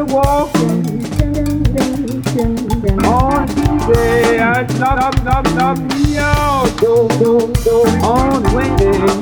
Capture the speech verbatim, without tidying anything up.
walking on Tuesday. I stop, stop, stop me out on Wednesday.